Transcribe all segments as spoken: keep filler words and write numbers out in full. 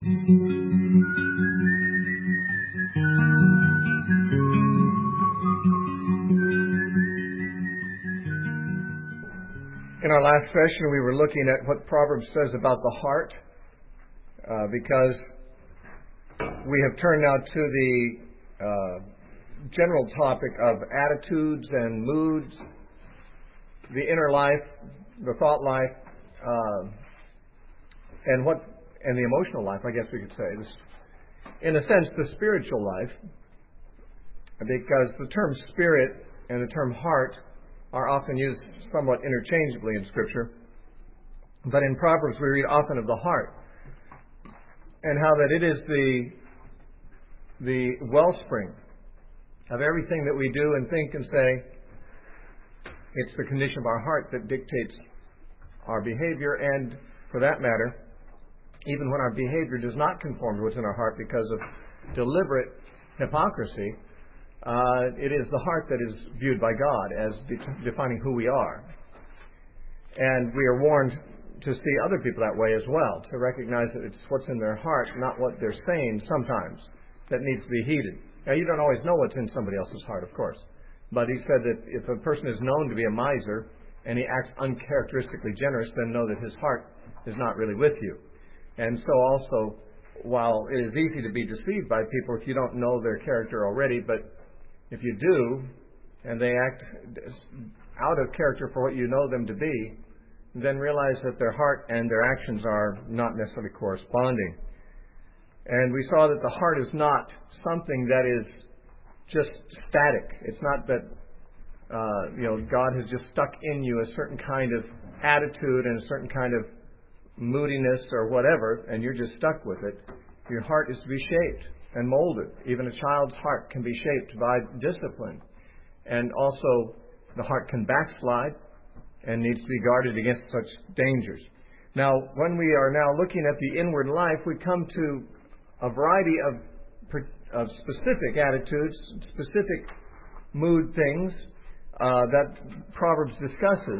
In our last session, we were looking at what Proverbs says about the heart, uh, because we have turned now to the uh, general topic of attitudes and moods, the inner life, the thought life, uh, and what and the emotional life, I guess we could say. This, in a sense, the spiritual life, because the term spirit and the term heart are often used somewhat interchangeably in Scripture. But in Proverbs we read often of the heart, and how that it is the the wellspring of everything that we do and think and say. It's the condition of our heart that dictates our behavior, and for that matter, even when our behavior does not conform to what's in our heart because of deliberate hypocrisy, Uh, it is the heart that is viewed by God as de- defining who we are. And we are warned to see other people that way as well, to recognize that it's what's in their heart, not what they're saying sometimes, that needs to be heeded. Now, you don't always know what's in somebody else's heart, of course. But he said that if a person is known to be a miser and he acts uncharacteristically generous, then know that his heart is not really with you. And so also, while it is easy to be deceived by people if you don't know their character already, but if you do, and they act out of character for what you know them to be, then realize that their heart and their actions are not necessarily corresponding. And we saw that the heart is not something that is just static. It's not that uh, you know God has just stuck in you a certain kind of attitude and a certain kind of moodiness or whatever, and you're just stuck with it. Your heart is to be shaped and molded. Even a child's heart can be shaped by discipline. And also, the heart can backslide and needs to be guarded against such dangers. Now, when we are now looking at the inward life, we come to a variety of, of specific attitudes, specific mood things uh, that Proverbs discusses.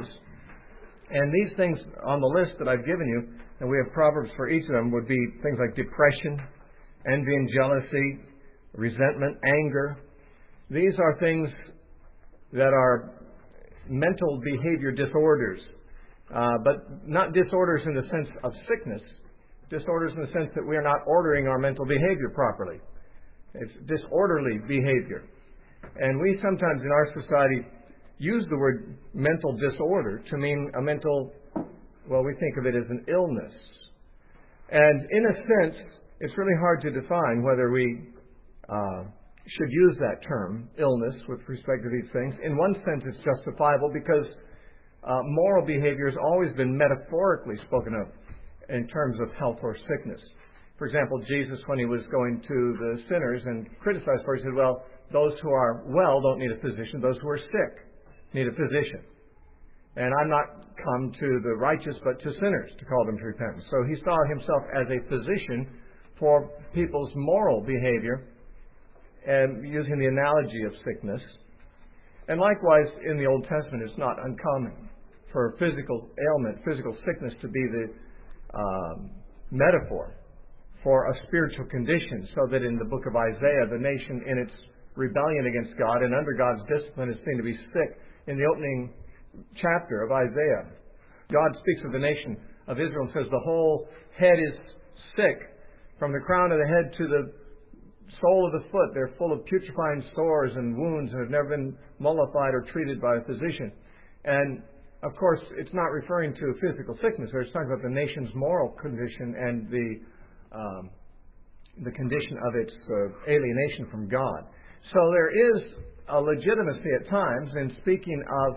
And these things on the list that I've given you, and we have Proverbs for each of them, would be things like depression, envy and jealousy, resentment, anger. These are things that are mental behavior disorders, uh, but not disorders in the sense of sickness, disorders in the sense that we are not ordering our mental behavior properly. It's disorderly behavior. And we sometimes in our society use the word mental disorder to mean a mental, well, we think of it as an illness. And in a sense, it's really hard to define whether we uh, should use that term, illness, with respect to these things. In one sense, it's justifiable because uh, moral behavior has always been metaphorically spoken of in terms of health or sickness. For example, Jesus, when he was going to the sinners and criticized for it, he said, well, those who are well don't need a physician. Those who are sick need a physician. And I'm not come to the righteous, but to sinners to call them to repentance. So he saw himself as a physician for people's moral behavior, and using the analogy of sickness. And likewise, in the Old Testament, it's not uncommon for physical ailment, physical sickness to be the um, metaphor for a spiritual condition, so that in the book of Isaiah, the nation in its rebellion against God and under God's discipline is seen to be sick. In the opening chapter of Isaiah, God speaks of the nation of Israel and says the whole head is sick. From the crown of the head to the sole of the foot, they're full of putrefying sores and wounds and have never been mollified or treated by a physician. And, of course, it's not referring to physical sickness. It's talking about the nation's moral condition and the um, the condition of its uh, alienation from God. So there is a legitimacy at times in speaking of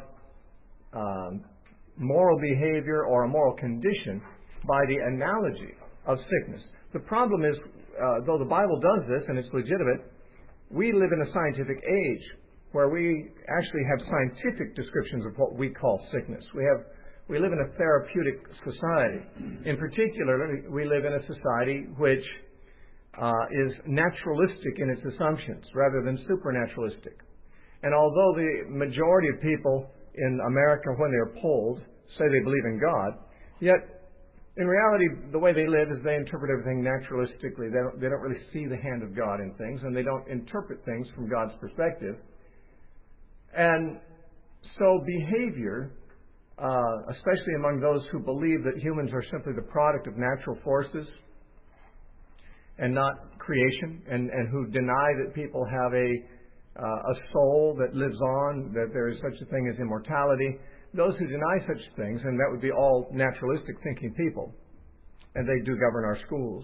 um, moral behavior or a moral condition by the analogy of sickness. The problem is, uh, though the Bible does this and it's legitimate, we live in a scientific age where we actually have scientific descriptions of what we call sickness. We have, we live in a therapeutic society. In particular, we live in a society which uh, is naturalistic in its assumptions rather than supernaturalistic. And although the majority of people in America, when they're polled, say they believe in God, yet in reality, the way they live is they interpret everything naturalistically. They don't, they don't really see the hand of God in things, and they don't interpret things from God's perspective. And so behavior, uh, especially among those who believe that humans are simply the product of natural forces and not creation, and, and who deny that people have a, uh, a soul that lives on, that there is such a thing as immortality, those who deny such things, and that would be all naturalistic thinking people, and they do govern our schools,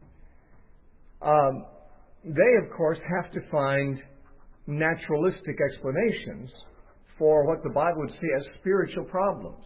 um, they, of course, have to find naturalistic explanations for what the Bible would see as spiritual problems.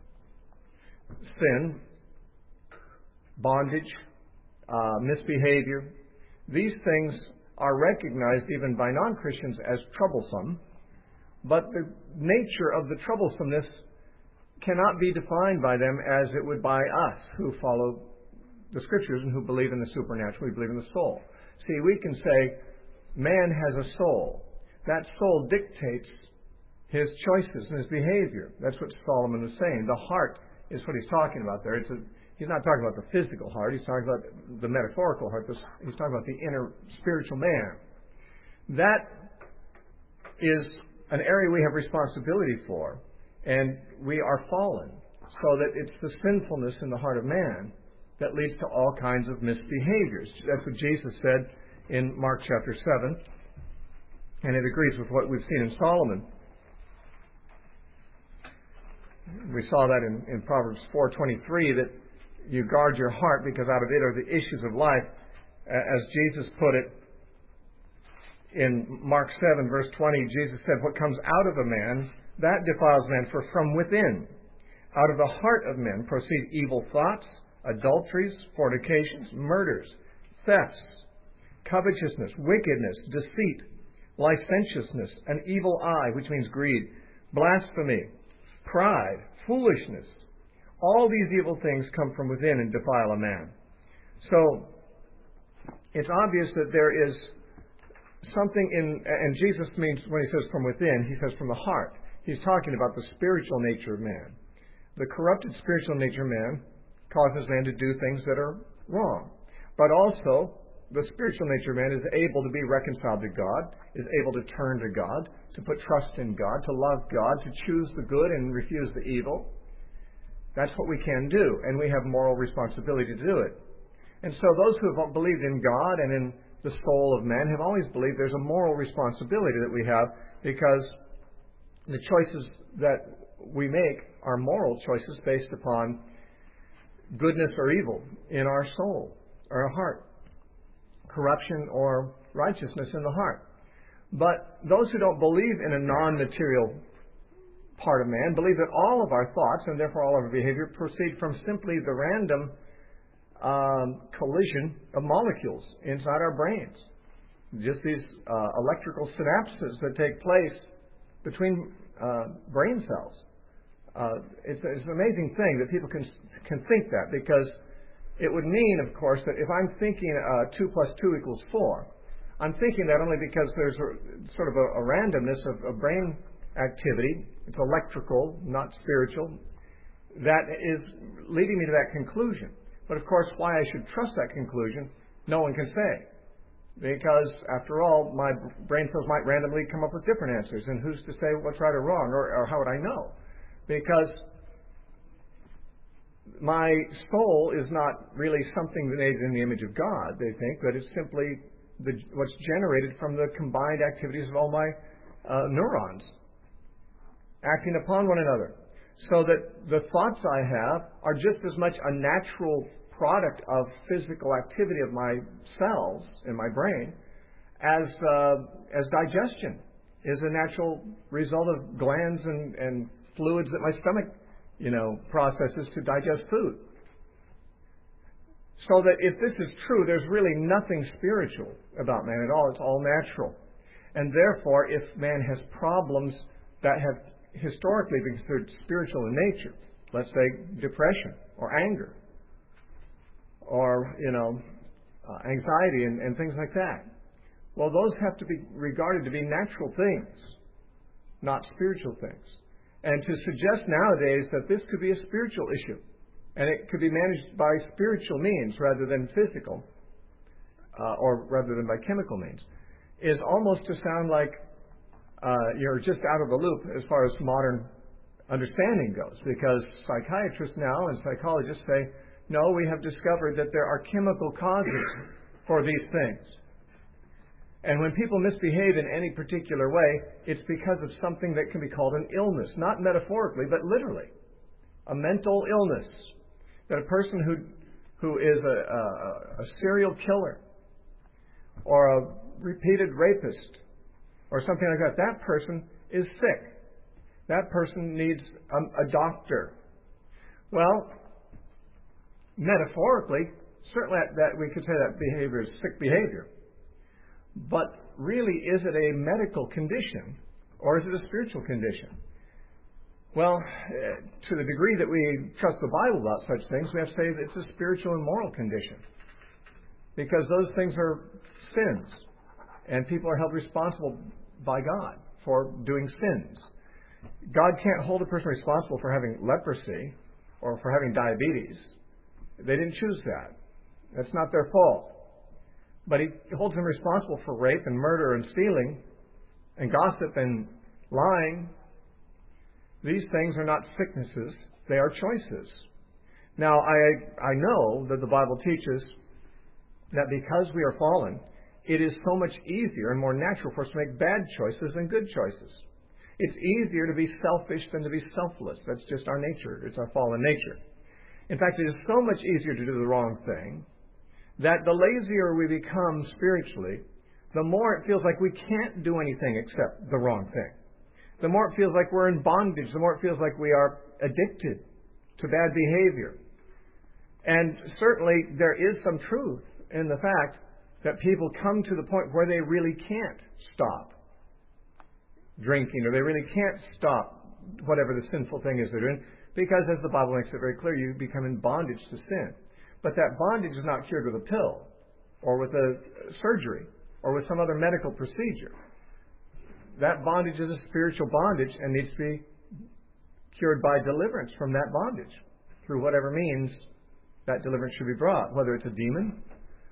Sin, bondage, uh, misbehavior. These things are recognized even by non-Christians as troublesome, but the nature of the troublesomeness cannot be defined by them as it would by us who follow the Scriptures and who believe in the supernatural, we believe in the soul. See, we can say, man has a soul. That soul dictates his choices and his behavior. That's what Solomon was saying. The heart is what he's talking about there. It's a, he's not talking about the physical heart. He's talking about the metaphorical heart. He's talking about the inner spiritual man. That is an area we have responsibility for, and we are fallen, so that it's the sinfulness in the heart of man that leads to all kinds of misbehaviors. That's what Jesus said in Mark chapter seven, and it agrees with what we've seen in Solomon. We saw that in, in Proverbs four twenty-three, that you guard your heart because out of it are the issues of life. As Jesus put it in Mark seven, verse twenty, Jesus said, what comes out of a man, that defiles man, for from within, out of the heart of men, proceed evil thoughts, adulteries, fornications, murders, thefts, covetousness, wickedness, deceit, licentiousness, an evil eye, which means greed, blasphemy, pride, foolishness. All these evil things come from within and defile a man. So, it's obvious that there is something in, and Jesus means, when he says from within, he says from the heart. He's talking about the spiritual nature of man. The corrupted spiritual nature of man causes man to do things that are wrong. But also, the spiritual nature of man is able to be reconciled to God, is able to turn to God, to put trust in God, to love God, to choose the good and refuse the evil. That's what we can do, and we have moral responsibility to do it. And so those who have believed in God and in the soul of man have always believed there's a moral responsibility that we have, because the choices that we make are moral choices based upon goodness or evil in our soul or our heart, corruption or righteousness in the heart. But those who don't believe in a non-material part of man believe that all of our thoughts, and therefore all of our behavior, proceed from simply the random um, collision of molecules inside our brains. Just these uh, electrical synapses that take place between uh, brain cells. Uh, it's, it's an amazing thing that people can can think that, because it would mean, of course, that if I'm thinking uh, two plus two equals four, I'm thinking that only because there's a, sort of a, a randomness of, of brain activity. It's electrical, not spiritual. That is leading me to that conclusion. But of course, why I should trust that conclusion, no one can say. Because, after all, my brain cells might randomly come up with different answers, and who's to say what's right or wrong, or, or how would I know? Because my soul is not really something made in the image of God, they think, but it's simply the, what's generated from the combined activities of all my uh, neurons acting upon one another. So that the thoughts I have are just as much a natural product of physical activity of my cells in my brain as uh, as digestion is a natural result of glands and, and fluids that my stomach, you know, processes to digest food. So that if this is true, there's really nothing spiritual about man at all. It's all natural. And therefore, if man has problems that have historically been considered spiritual in nature, let's say depression or anger or, you know, uh, anxiety and, and things like that, well, those have to be regarded to be natural things, not spiritual things. And to suggest nowadays that this could be a spiritual issue and it could be managed by spiritual means rather than physical, uh, or rather than by chemical means, is almost to sound like uh, you're just out of the loop as far as modern understanding goes, because psychiatrists now and psychologists say, no, we have discovered that there are chemical causes for these things. And when people misbehave in any particular way, it's because of something that can be called an illness, not metaphorically, but literally. A mental illness. That a person who who is a, a, a serial killer or a repeated rapist or something like that, that person is sick. That person needs a, a doctor. Well, metaphorically, certainly that, that we could say that behavior is sick behavior. But really, is it a medical condition or is it a spiritual condition? Well, to the degree that we trust the Bible about such things, we have to say that it's a spiritual and moral condition. Because those things are sins. And people are held responsible by God for doing sins. God can't hold a person responsible for having leprosy or for having diabetes. They didn't choose that. That's not their fault. But He holds them responsible for rape and murder and stealing and gossip and lying. These things are not sicknesses. They are choices. Now, I, I know that the Bible teaches that because we are fallen, it is so much easier and more natural for us to make bad choices than good choices. It's easier to be selfish than to be selfless. That's just our nature. It's our fallen nature. In fact, it is so much easier to do the wrong thing that the lazier we become spiritually, the more it feels like we can't do anything except the wrong thing. The more it feels like we're in bondage, the more it feels like we are addicted to bad behavior. And certainly there is some truth in the fact that people come to the point where they really can't stop drinking, or they really can't stop whatever the sinful thing is they're doing, because as the Bible makes it very clear, you become in bondage to sin. But that bondage is not cured with a pill, or with a surgery, or with some other medical procedure. That bondage is a spiritual bondage and needs to be cured by deliverance from that bondage, through whatever means that deliverance should be brought, whether it's a demon,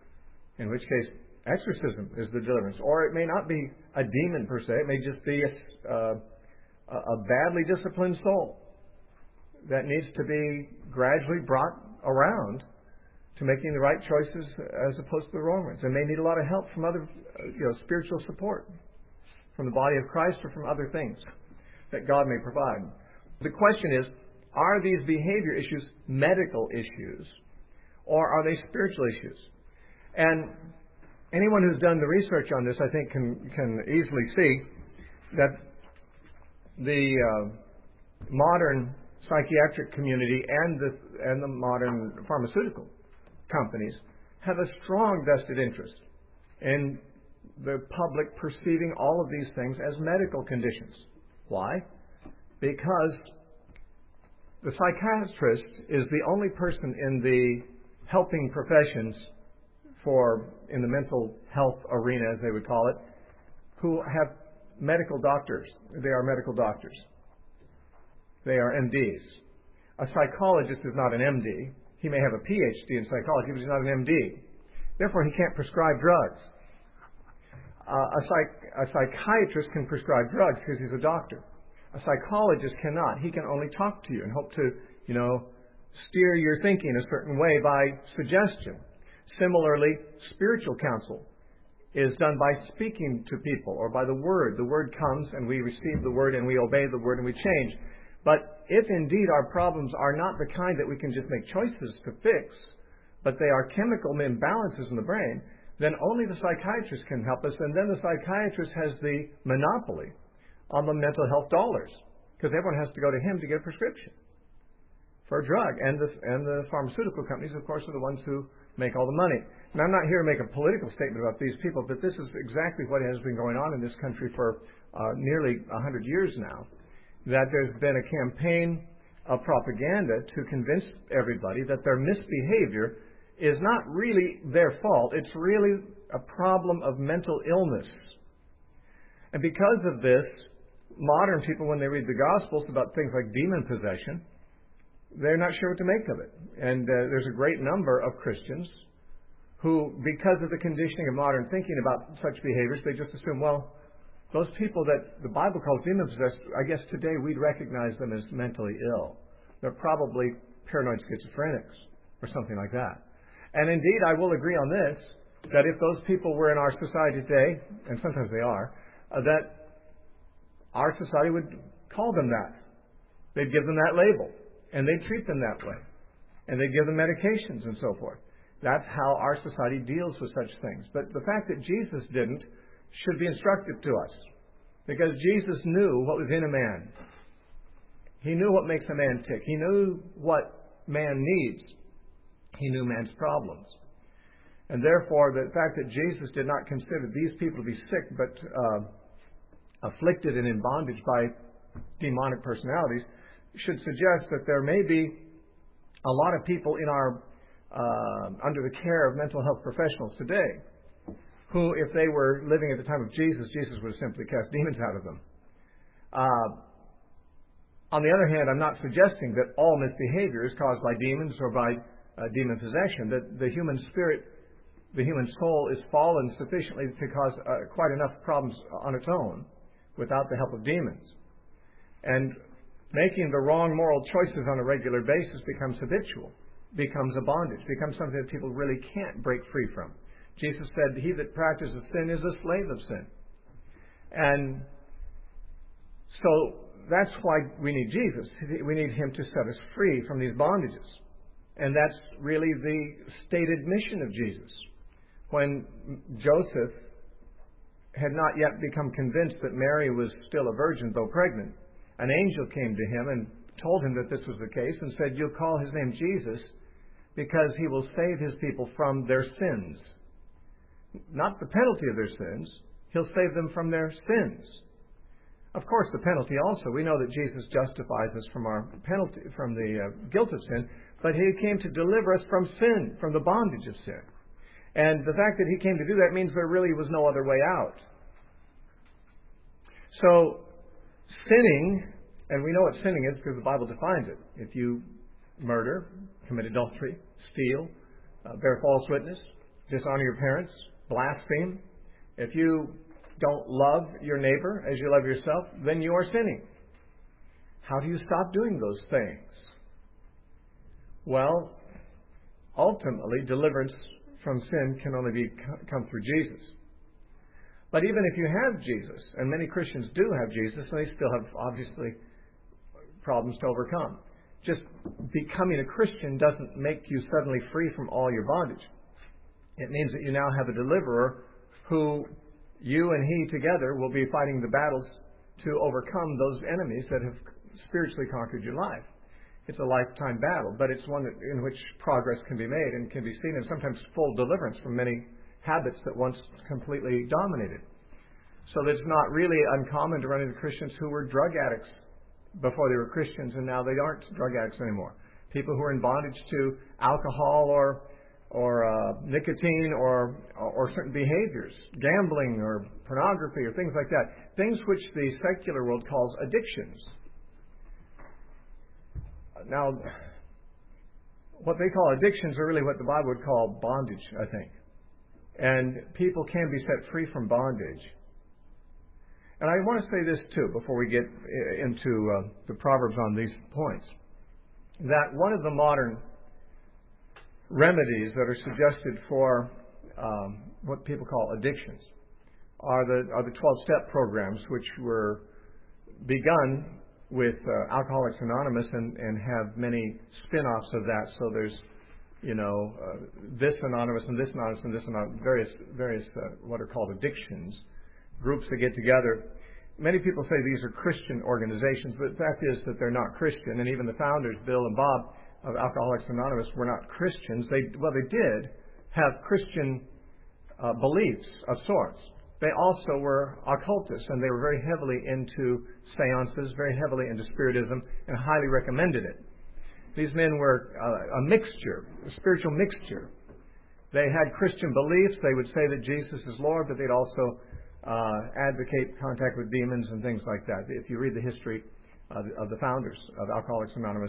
in which case exorcism is the deliverance, or it may not be a demon per se, it may just be a, uh, a badly disciplined soul that needs to be gradually brought around to making the right choices as opposed to the wrong ones, and may need a lot of help from other, you know, spiritual support from the body of Christ or from other things that God may provide. The question is, are these behavior issues medical issues, or are they spiritual issues? And anyone who's done the research on this, I think, can can easily see that the uh, modern psychiatric community and the and the modern pharmaceutical companies have a strong vested interest in the public perceiving all of these things as medical conditions. Why? Because the psychiatrist is the only person in the helping professions for, in the mental health arena, as they would call it, who have medical doctors. They are medical doctors. They are M Ds. A psychologist is not an M D. He may have a P H D in psychology, but he's not an M D. Therefore, he can't prescribe drugs. Uh, a, psych- a psychiatrist can prescribe drugs because he's a doctor. A psychologist cannot. He can only talk to you and hope to, you know, steer your thinking a certain way by suggestion. Similarly, spiritual counsel is done by speaking to people or by the Word. The Word comes and we receive the Word and we obey the Word and we change. But if indeed our problems are not the kind that we can just make choices to fix, but they are chemical imbalances in the brain, then only the psychiatrist can help us, and then the psychiatrist has the monopoly on the mental health dollars, because everyone has to go to him to get a prescription for a drug. And the, and the pharmaceutical companies, of course, are the ones who make all the money. And I'm not here to make a political statement about these people, but this is exactly what has been going on in this country for uh, nearly one hundred years now, that there's been a campaign of propaganda to convince everybody that their misbehavior is not really their fault. It's really a problem of mental illness. And because of this, modern people, when they read the Gospels about things like demon possession, they're not sure what to make of it. And uh, there's a great number of Christians who, because of the conditioning of modern thinking about such behaviors, they just assume, well, those people that the Bible calls demon-possessed, I guess today we'd recognize them as mentally ill. They're probably paranoid schizophrenics or something like that. And indeed, I will agree on this, that if those people were in our society today, and sometimes they are, uh, that our society would call them that. They'd give them that label, and they'd treat them that way. And they'd give them medications and so forth. That's how our society deals with such things. But the fact that Jesus didn't should be instructive to us. Because Jesus knew what was in a man. He knew what makes a man tick. He knew what man needs. He knew man's problems. And therefore, the fact that Jesus did not consider these people to be sick, but uh, afflicted and in bondage by demonic personalities, should suggest that there may be a lot of people in our uh, under the care of mental health professionals today who, if they were living at the time of Jesus, Jesus would have simply cast demons out of them. Uh, on the other hand, I'm not suggesting that all misbehavior is caused by demons or by uh, demon possession, that the human spirit, the human soul is fallen sufficiently to cause uh, quite enough problems on its own without the help of demons. And making the wrong moral choices on a regular basis becomes habitual, becomes a bondage, becomes something that people really can't break free from. Jesus said, he that practices sin is a slave of sin. And so that's why we need Jesus. We need him to set us free from these bondages. And that's really the stated mission of Jesus. When Joseph had not yet become convinced that Mary was still a virgin, though pregnant, an angel came to him and told him that this was the case and said, you'll call his name Jesus because he will save his people from their sins. Not the penalty of their sins. He'll save them from their sins. Of course, the penalty also. We know that Jesus justifies us from our penalty, from the uh, guilt of sin, but he came to deliver us from sin, from the bondage of sin. And the fact that he came to do that means there really was no other way out. So, sinning, and we know what sinning is because the Bible defines it. If you murder, commit adultery, steal, uh, bear false witness, dishonor your parents, blaspheme, if you don't love your neighbor as you love yourself, then you are sinning. How do you stop doing those things? Well, ultimately, deliverance from sin can only be come through Jesus. But even if you have Jesus, and many Christians do have Jesus, and they still have, obviously, problems to overcome. Just becoming a Christian doesn't make you suddenly free from all your bondage. It means that you now have a deliverer who you and he together will be fighting the battles to overcome those enemies that have spiritually conquered your life. It's a lifetime battle, but it's one that, in which progress can be made and can be seen, and sometimes full deliverance from many habits that once completely dominated. So that it's not really uncommon to run into Christians who were drug addicts before they were Christians, and now they aren't drug addicts anymore. People who are in bondage to alcohol or or uh, nicotine or or certain behaviors, gambling or pornography or things like that, things which the secular world calls addictions. Now, what they call addictions are really what the Bible would call bondage, I think. And people can be set free from bondage. And I want to say this too before we get into uh, the Proverbs on these points, that one of the modern remedies that are suggested for um, what people call addictions are the are the twelve-step programs, which were begun with uh, Alcoholics Anonymous and, and have many spin-offs of that. So there's, you know, uh, this Anonymous and this Anonymous and this Anonymous, various, various uh, what are called addictions, groups that get together. Many people say these are Christian organizations, but the fact is that they're not Christian. And even the founders, Bill and Bob, of Alcoholics Anonymous were not Christians. They well, they did have Christian uh, beliefs of sorts. They also were occultists, and they were very heavily into seances, very heavily into spiritism, and highly recommended it. These men were uh, a mixture, a spiritual mixture. They had Christian beliefs. They would say that Jesus is Lord, but they'd also uh, advocate contact with demons and things like that. If you read the history of, of the founders of Alcoholics Anonymous,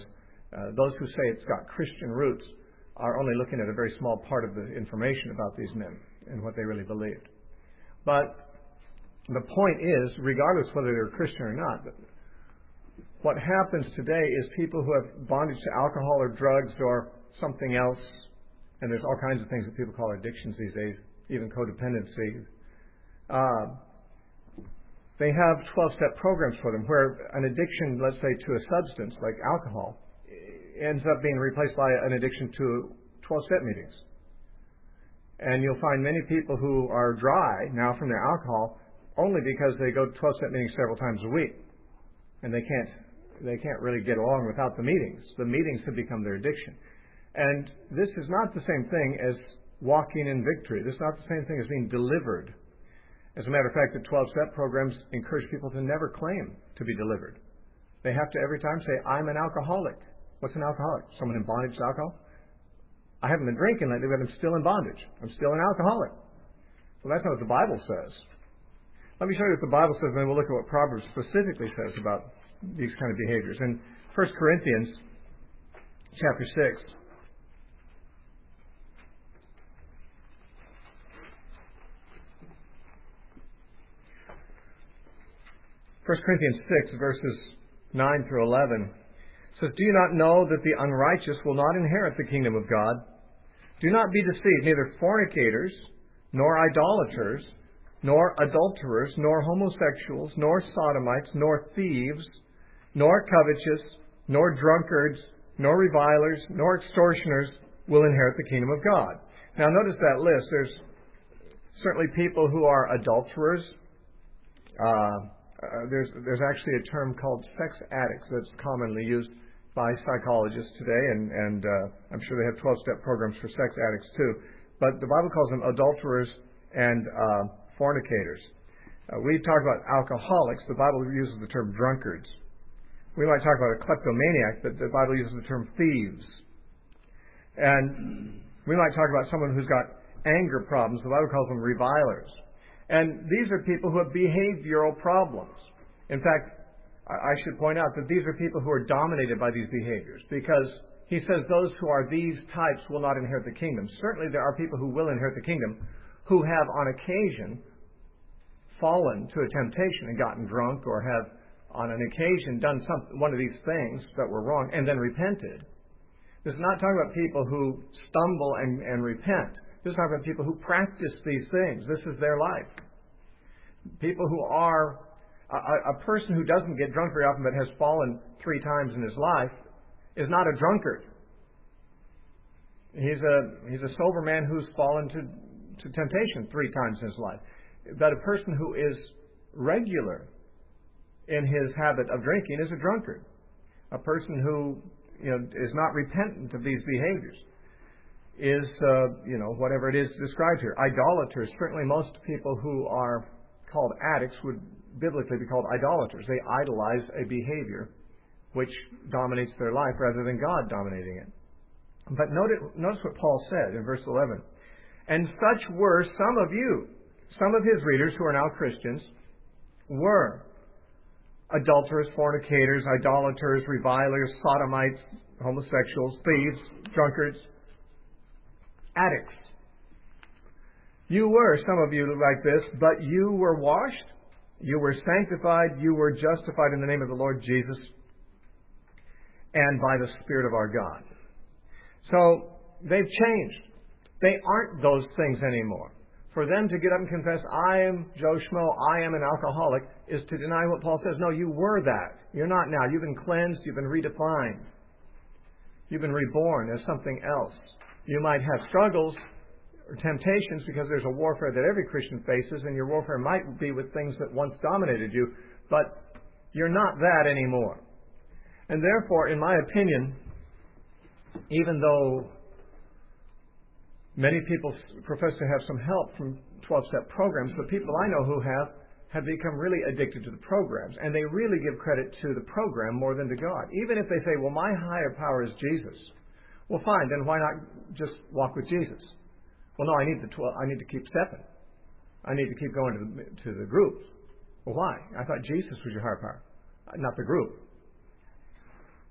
Uh, those who say it's got Christian roots are only looking at a very small part of the information about these men and what they really believed. But the point is, regardless whether they're Christian or not, what happens today is people who have bondage to alcohol or drugs or something else, and there's all kinds of things that people call addictions these days, even codependency. Uh, they have twelve-step programs for them where an addiction, let's say, to a substance like alcohol, ends up being replaced by an addiction to twelve-step meetings. And you'll find many people who are dry now from their alcohol only because they go to twelve-step meetings several times a week. And they can't, they can't really get along without the meetings. The meetings have become their addiction. And this is not the same thing as walking in victory. This is not the same thing as being delivered. As a matter of fact, the twelve-step programs encourage people to never claim to be delivered. They have to every time say, I'm an alcoholic. What's an alcoholic? Someone in bondage to alcohol? I haven't been drinking lately, but I'm still in bondage. I'm still an alcoholic. Well, that's not what the Bible says. Let me show you what the Bible says, and then we'll look at what Proverbs specifically says about these kind of behaviors. In First Corinthians chapter six, First Corinthians six, verses nine through eleven, says, Do you not know that the unrighteous will not inherit the kingdom of God? Do not be deceived, neither fornicators, nor idolaters, nor adulterers, nor homosexuals, nor sodomites, nor thieves, nor covetous, nor drunkards, nor revilers, nor extortioners will inherit the kingdom of God. Now notice that list. There's certainly people who are adulterers. Uh, Uh, there's there's actually a term called sex addicts that's commonly used by psychologists today, and, and uh, I'm sure they have twelve-step programs for sex addicts too. But the Bible calls them adulterers and uh, fornicators. Uh, we talk about alcoholics. The Bible uses the term drunkards. We might talk about a kleptomaniac, but the Bible uses the term thieves. And we might talk about someone who's got anger problems. The Bible calls them revilers. And these are people who have behavioral problems. In fact, I should point out that these are people who are dominated by these behaviors, because he says those who are these types will not inherit the kingdom. Certainly there are people who will inherit the kingdom who have on occasion fallen to a temptation and gotten drunk, or have on an occasion done some, one of these things that were wrong and then repented. This is not talking about people who stumble and, and repent. This is talking about people who practice these things. This is their life. People who are, a, a person who doesn't get drunk very often but has fallen three times in his life is not a drunkard. He's a, he's a sober man who's fallen to, to temptation three times in his life. But a person who is regular in his habit of drinking is a drunkard. A person who, you know, is not repentant of these behaviors is, uh, you know, whatever it is described here. Idolaters. Certainly most people who are called addicts would biblically be called idolaters. They idolize a behavior which dominates their life rather than God dominating it. But notice, notice what Paul said in verse eleven. And such were some of you. Some of his readers who are now Christians were adulterers, fornicators, idolaters, revilers, sodomites, homosexuals, thieves, drunkards, addicts. You were, some of you like this, but you were washed, you were sanctified, you were justified in the name of the Lord Jesus and by the Spirit of our God. So they've changed. They aren't those things anymore. For them to get up and confess, I am Joe Schmo, I am an alcoholic, is to deny what Paul says. No, you were that. You're not now. You've been cleansed. You've been redefined. You've been reborn as something else. You might have struggles or temptations because there's a warfare that every Christian faces, and your warfare might be with things that once dominated you, but you're not that anymore. And therefore, in my opinion, even though many people profess to have some help from twelve-step programs, the people I know who have have become really addicted to the programs, and they really give credit to the program more than to God. Even if they say, well, my higher power is Jesus. Well, fine, then why not just walk with Jesus? Well, no, I need the twelve, I need to keep stepping. I need to keep going to the, to the groups. Well, why? I thought Jesus was your higher power, not the group.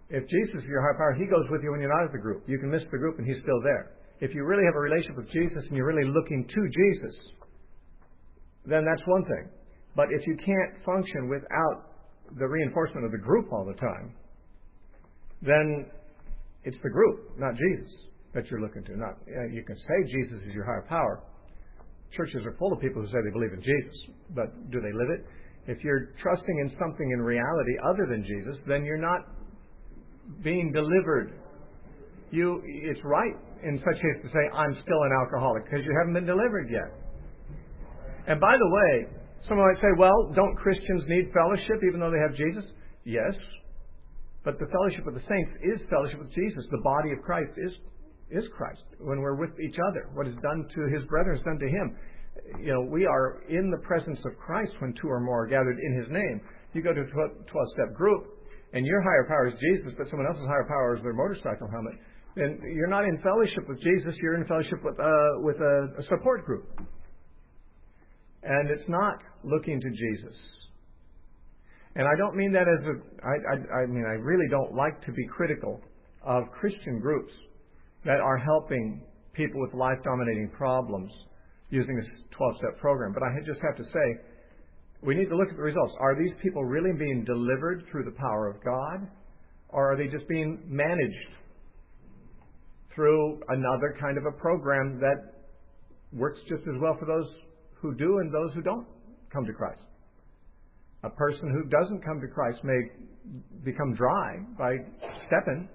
If Jesus is your higher power, He goes with you when you're not at the group. You can miss the group and He's still there. If you really have a relationship with Jesus and you're really looking to Jesus, then that's one thing. But if you can't function without the reinforcement of the group all the time, then it's the group, not Jesus, that you're looking to. Not uh, you can say Jesus is your higher power. Churches are full of people who say they believe in Jesus, but do they live it? If you're trusting in something in reality other than Jesus, then you're not being delivered. You, it's right in such case to say, I'm still an alcoholic, because you haven't been delivered yet. And by the way, someone might say, well, don't Christians need fellowship even though they have Jesus? Yes. But the fellowship of the saints is fellowship with Jesus. The body of Christ is is Christ. When we're with each other, what is done to His brethren is done to Him. You know, we are in the presence of Christ when two or more are gathered in His name. You go to a twelve-step group, and your higher power is Jesus, but someone else's higher power is their motorcycle helmet, then you're not in fellowship with Jesus. You're in fellowship with uh, with a, a support group, and it's not looking to Jesus. And I don't mean that as a. I, I, I mean I really don't like to be critical of Christian groups that are helping people with life-dominating problems using a twelve-step program. But I just have to say, we need to look at the results. Are these people really being delivered through the power of God? Or are they just being managed through another kind of a program that works just as well for those who do and those who don't come to Christ? A person who doesn't come to Christ may become dry by stepping,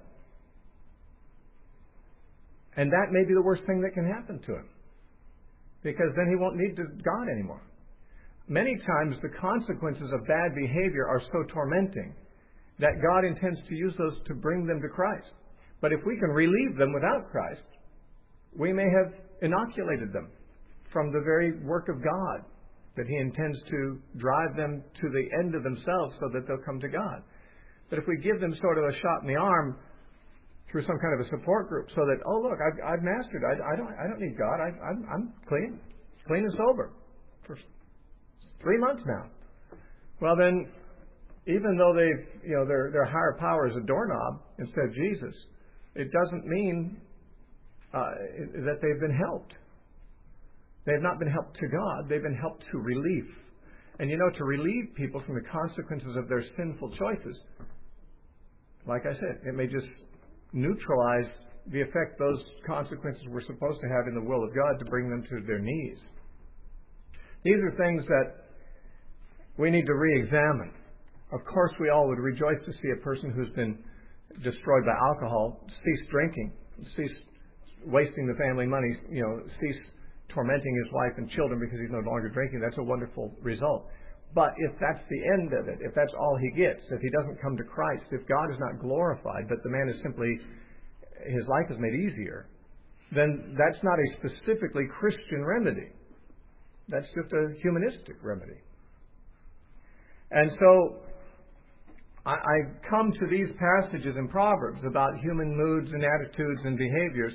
and that may be the worst thing that can happen to him, because then he won't need to God anymore. Many times the consequences of bad behavior are so tormenting that God intends to use those to bring them to Christ. But if we can relieve them without Christ, we may have inoculated them from the very work of God, that He intends to drive them to the end of themselves so that they'll come to God. But if we give them sort of a shot in the arm through some kind of a support group, so that, oh look, I've, I've mastered. I, I don't. I don't need God. I, I'm, I'm clean, clean and sober for three months now. Well, then, even though they've, you know, their their higher power is a doorknob instead of Jesus, it doesn't mean uh, that they've been helped. They have not been helped to God. They've been helped to relief. And you know, to relieve people from the consequences of their sinful choices, like I said, it may just neutralize the effect those consequences were supposed to have in the will of God to bring them to their knees. These are things that we need to re-examine. Of course, we all would rejoice to see a person who's been destroyed by alcohol cease drinking, cease wasting the family money, you know, cease tormenting his wife and children because he's no longer drinking. That's a wonderful result. But if that's the end of it, if that's all he gets, if he doesn't come to Christ, if God is not glorified, but the man is simply, his life is made easier, then that's not a specifically Christian remedy. That's just a humanistic remedy. And so I, I come to these passages in Proverbs about human moods and attitudes and behaviors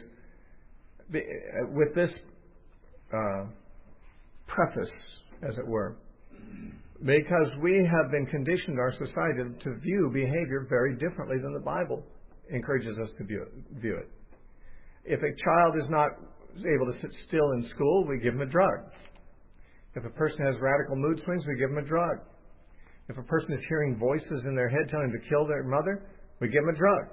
with this uh, preface, as it were, because we have been conditioned, our society, to view behavior very differently than the Bible encourages us to view it. View it. If a child is not able to sit still in school, we give him a drug. If a person has radical mood swings, we give him a drug. If a person is hearing voices in their head telling them to kill their mother, we give them a drug.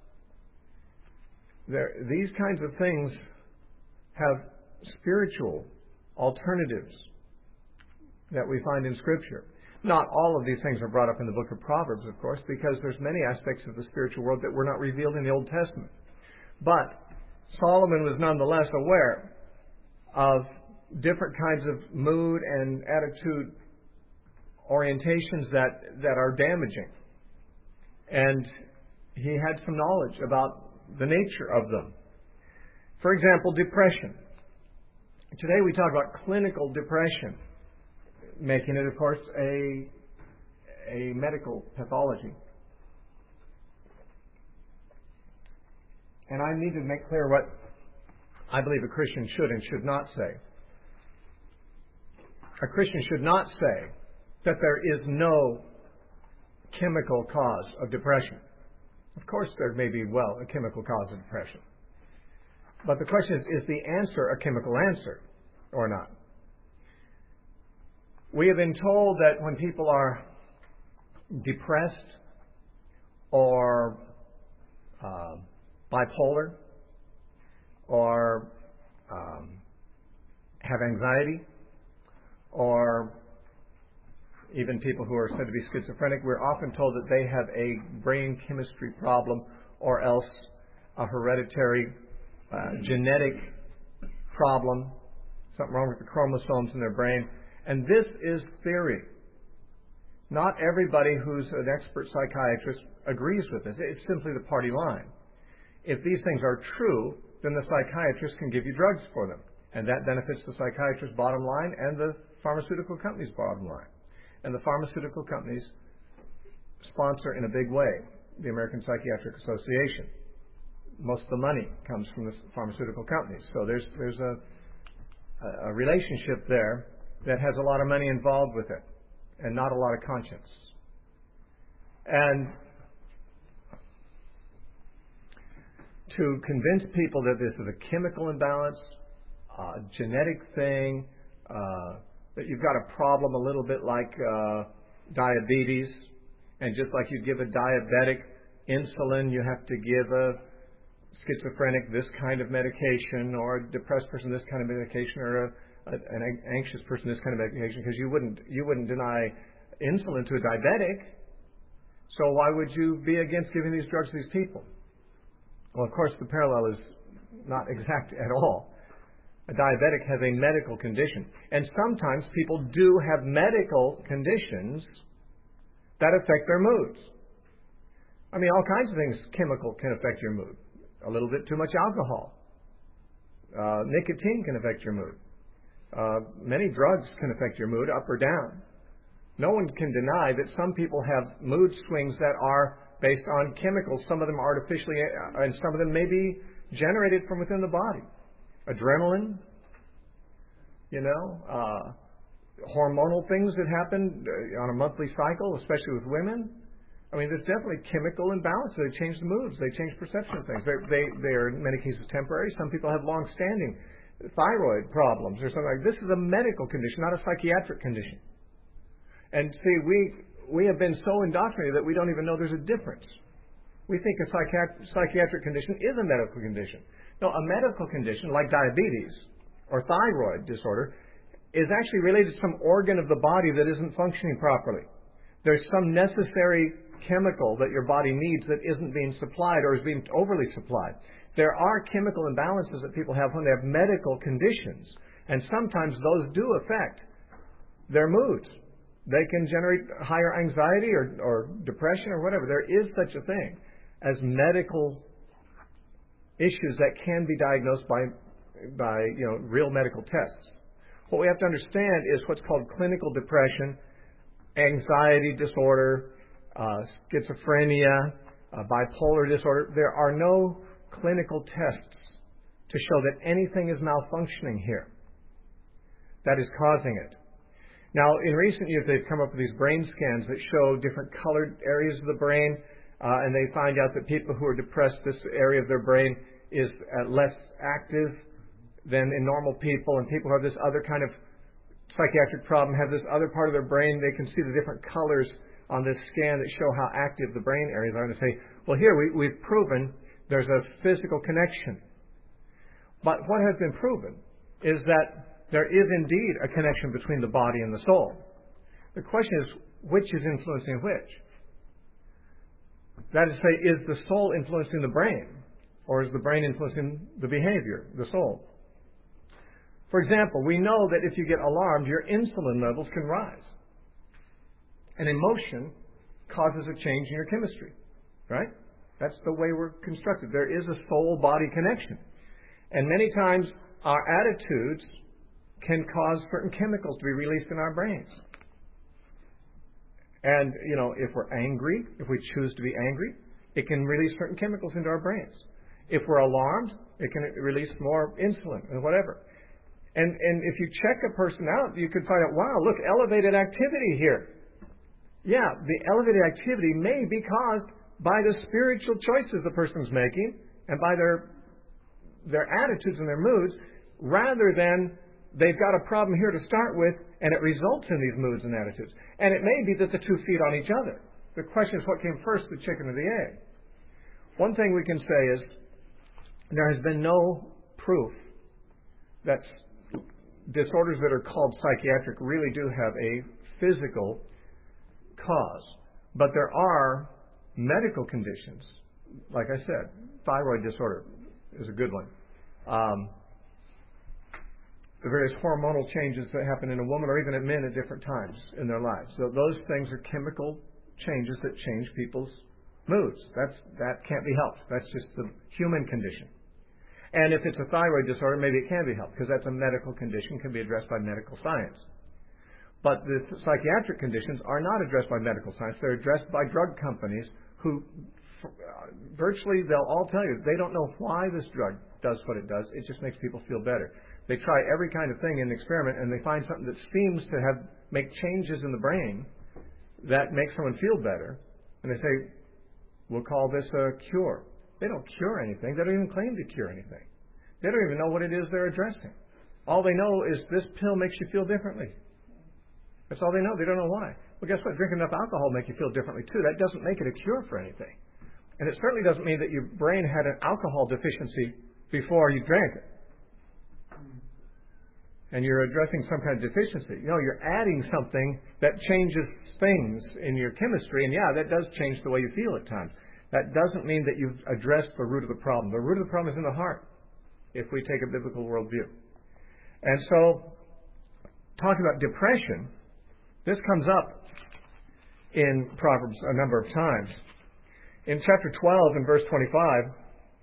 There, these kinds of things have spiritual alternatives that we find in Scripture. Not all of these things are brought up in the book of Proverbs, of course, because there's many aspects of the spiritual world that were not revealed in the Old Testament. But Solomon was nonetheless aware of different kinds of mood and attitude orientations that, that are damaging. And he had some knowledge about the nature of them. For example, depression. Today we talk about clinical depression, making it, of course, a, a medical pathology. And I need to make clear what I believe a Christian should and should not say. A Christian should not say that there is no chemical cause of depression. Of course, there may be, well, a chemical cause of depression. But the question is, is the answer a chemical answer or not? We have been told that when people are depressed or uh, bipolar or um, have anxiety, or even people who are said to be schizophrenic, we're often told that they have a brain chemistry problem or else a hereditary uh, genetic problem, something wrong with the chromosomes in their brain. And this is theory. Not everybody who's an expert psychiatrist agrees with this. It's simply the party line. If these things are true, then the psychiatrist can give you drugs for them. And that benefits the psychiatrist's bottom line and the pharmaceutical company's bottom line. And the pharmaceutical companies sponsor in a big way the American Psychiatric Association. Most of the money comes from the pharmaceutical companies. So there's there's a, a relationship there that has a lot of money involved with it and not a lot of conscience. And to convince people that this is a chemical imbalance, a genetic thing, uh, that you've got a problem a little bit like uh, diabetes, and just like you give a diabetic insulin, you have to give a schizophrenic this kind of medication, or a depressed person this kind of medication, or a, a, an anxious person this kind of medication, because you wouldn't you wouldn't deny insulin to a diabetic. So why would you be against giving these drugs to these people? Well, of course, the parallel is not exact at all. A diabetic has a medical condition. And sometimes people do have medical conditions that affect their moods. I mean, all kinds of things chemical can affect your mood. A little bit too much alcohol. Uh, nicotine can affect your mood. Uh, many drugs can affect your mood, up or down. No one can deny that some people have mood swings that are based on chemicals. Some of them artificially, and some of them may be generated from within the body. Adrenaline, you know, uh, hormonal things that happen on a monthly cycle, especially with women. I mean, there's definitely chemical imbalances. They change the moods. They change perception of things. They're, they, they are in many cases temporary. Some people have long-standing thyroid problems or something like that. This is a medical condition, not a psychiatric condition. And see, we we have been so indoctrinated that we don't even know there's a difference. We think a psychiatric, psychiatric condition is a medical condition. No, a medical condition like diabetes or thyroid disorder is actually related to some organ of the body that isn't functioning properly. There's some necessary chemical that your body needs that isn't being supplied or is being overly supplied. There are chemical imbalances that people have when they have medical conditions, and sometimes those do affect their moods. They can generate higher anxiety or, or depression or whatever. There is such a thing as medical issues that can be diagnosed by, by you know, real medical tests. What we have to understand is what's called clinical depression, anxiety disorder, uh, schizophrenia, uh, bipolar disorder. There are no clinical tests to show that anything is malfunctioning here that is causing it. Now, in recent years, they've come up with these brain scans that show different colored areas of the brain, uh, and they find out that people who are depressed, this area of their brain is uh, less active than in normal people, and people who have this other kind of psychiatric problem have this other part of their brain. They can see the different colors on this scan that show how active the brain areas are, and they say, well, here we, we've proven there's a physical connection. But what has been proven is that there is indeed a connection between the body and the soul. The question is, which is influencing which? That is to say, is the soul influencing the brain? Or is the brain influencing the behavior, the soul? For example, we know that if you get alarmed, your insulin levels can rise. And emotion causes a change in your chemistry. Right? That's the way we're constructed. There is a soul-body connection. And many times, our attitudes can cause certain chemicals to be released in our brains. And, you know, if we're angry, if we choose to be angry, it can release certain chemicals into our brains. If we're alarmed, it can release more insulin and whatever. And, and if you check a person out, you could find out, wow, look, elevated activity here. Yeah, the elevated activity may be caused by the spiritual choices the person's making and by their their attitudes and their moods, rather than they've got a problem here to start with and it results in these moods and attitudes. And it may be that the two feed on each other. The question is, what came first, the chicken or the egg? One thing we can say is there has been no proof that disorders that are called psychiatric really do have a physical cause. But there are medical conditions. Like I said, thyroid disorder is a good one. Um, the various hormonal changes that happen in a woman or even in men at different times in their lives. So those things are chemical changes that change people's moods. That's, that can't be helped. That's just the human condition. And if it's a thyroid disorder, maybe it can be helped because that's a medical condition, can be addressed by medical science. But the psychiatric conditions are not addressed by medical science. They're addressed by drug companies who virtually they'll all tell you they don't know why this drug does what it does. It just makes people feel better. They try every kind of thing in the experiment and they find something that seems to have make changes in the brain that make someone feel better. And they say, we'll call this a cure. They don't cure anything. They don't even claim to cure anything. They don't even know what it is they're addressing. All they know is this pill makes you feel differently. That's all they know. They don't know why. Well, guess what? Drinking enough alcohol makes you feel differently too. That doesn't make it a cure for anything. And it certainly doesn't mean that your brain had an alcohol deficiency before you drank it. And you're addressing some kind of deficiency. You know, you're adding something that changes things in your chemistry. And yeah, that does change the way you feel at times. That doesn't mean that you've addressed the root of the problem. The root of the problem is in the heart, if we take a biblical worldview. And so, talking about depression, this comes up in Proverbs a number of times. In chapter twelve and verse twenty-five,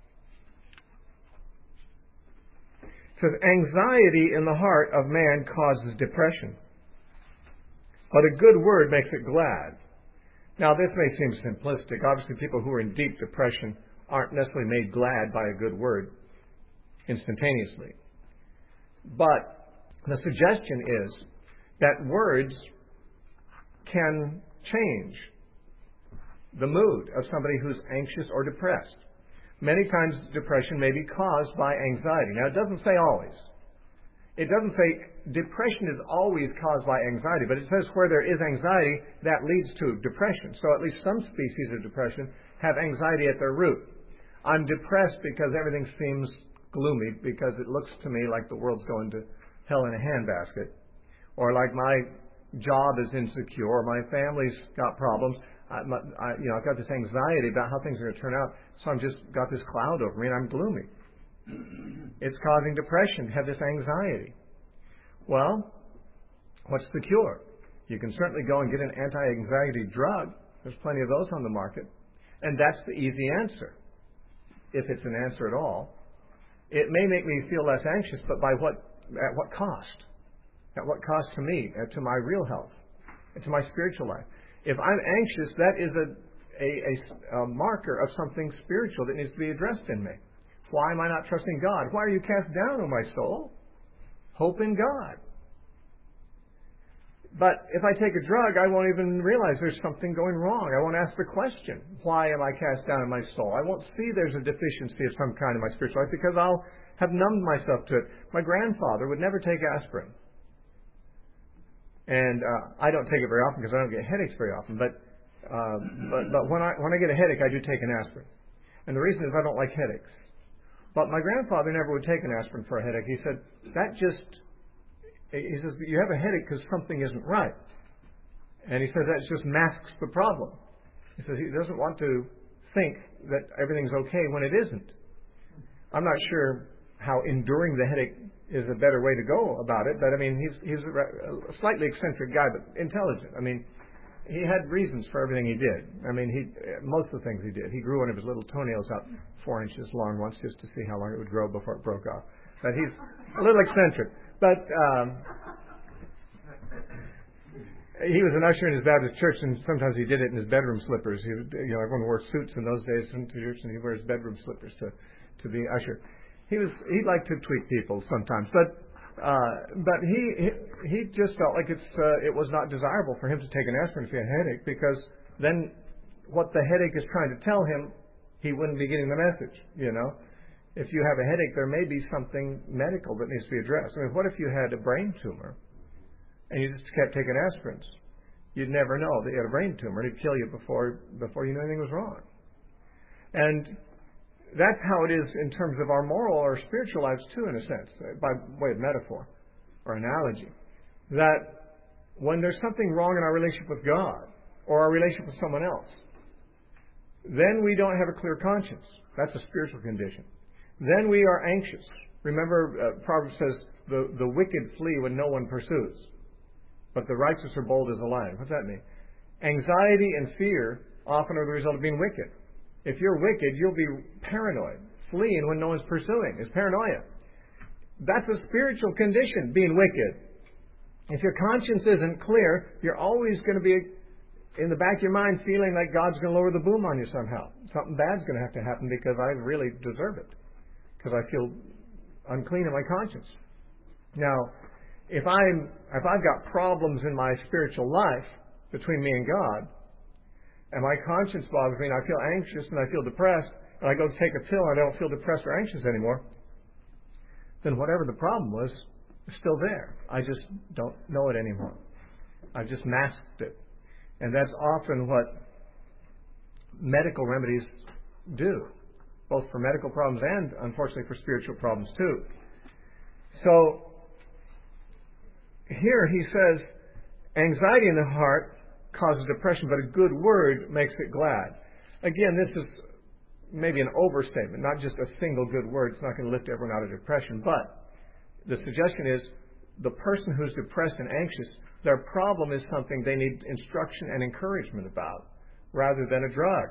it says, anxiety in the heart of man causes depression, but a good word makes it glad. Now, this may seem simplistic. Obviously, people who are in deep depression aren't necessarily made glad by a good word instantaneously. But the suggestion is that words can change the mood of somebody who's anxious or depressed. Many times depression may be caused by anxiety. Now, it doesn't say always. It doesn't say depression is always caused by anxiety, but it says where there is anxiety, that leads to depression. So at least some species of depression have anxiety at their root. I'm depressed because everything seems gloomy, because it looks to me like the world's going to hell in a handbasket, or like my job is insecure, or my family's got problems. I, my, I, you know, I've got this anxiety about how things are going to turn out, so I'm just got this cloud over me and I'm gloomy. It's causing depression to have this anxiety. Well, what's the cure? You can certainly go and get an anti-anxiety drug. There's plenty of those on the market. And that's the easy answer, if it's an answer at all. It may make me feel less anxious, but by what, at what cost? At what cost to me, uh, to my real health, and to my spiritual life? If I'm anxious, that is a, a, a, a marker of something spiritual that needs to be addressed in me. Why am I not trusting God? Why are you cast down, O my soul? Hope in God. But if I take a drug, I won't even realize there's something going wrong. I won't ask the question, why am I cast down in my soul? I won't see there's a deficiency of some kind in my spiritual life because I'll have numbed myself to it. My grandfather would never take aspirin. And uh, I don't take it very often because I don't get headaches very often. But uh, but, but when I when I get a headache, I do take an aspirin. And the reason is I don't like headaches. But my grandfather never would take an aspirin for a headache. He said, that just, he says, you have a headache because something isn't right. And he says that just masks the problem. He says he doesn't want to think that everything's okay when it isn't. I'm not sure how enduring the headache is a better way to go about it, but I mean, he's he's a slightly eccentric guy, but intelligent. I mean, he had reasons for everything he did. I mean, he most of the things he did. He grew one of his little toenails out four inches long once just to see how long it would grow before it broke off. But he's a little eccentric. But um, he was an usher in his Baptist church, and sometimes he did it in his bedroom slippers. He, you know, everyone wore suits in those days in church, and he wears bedroom slippers to to be usher. He was he liked to tweak people sometimes, but uh, but he, he he just felt like it's uh, it was not desirable for him to take an aspirin if he had a headache, because then what the headache is trying to tell him, he wouldn't be getting the message, you know. If you have a headache, there may be something medical that needs to be addressed. I mean, what if you had a brain tumor and you just kept taking aspirins? You'd never know that you had a brain tumor. It'd kill you before before you knew anything was wrong. And that's how it is in terms of our moral or spiritual lives too, in a sense, by way of metaphor or analogy. That when there's something wrong in our relationship with God or our relationship with someone else, then we don't have a clear conscience. That's a spiritual condition. Then we are anxious. Remember, uh, Proverbs says, the, the wicked flee when no one pursues, but the righteous are bold as a lion. What's that mean? Anxiety and fear often are the result of being wicked. If you're wicked, you'll be paranoid, fleeing when no one's pursuing. It's paranoia. That's a spiritual condition, being wicked. If your conscience isn't clear, you're always going to be in the back of your mind feeling like God's going to lower the boom on you somehow. Something bad's going to have to happen because I really deserve it, because I feel unclean in my conscience. Now, if I'm if I've got problems in my spiritual life between me and God, and my conscience bothers me, and I feel anxious and I feel depressed, and I go take a pill and I don't feel depressed or anxious anymore, then whatever the problem was is still there. I just don't know it anymore. I've just masked it. And that's often what medical remedies do, both for medical problems and, unfortunately, for spiritual problems too. So, here he says, anxiety in the heart causes depression, but a good word makes it glad. Again, this is maybe an overstatement, not just a single good word. It's not going to lift everyone out of depression. But the suggestion is the person who's depressed and anxious, their problem is something they need instruction and encouragement about, rather than a drug.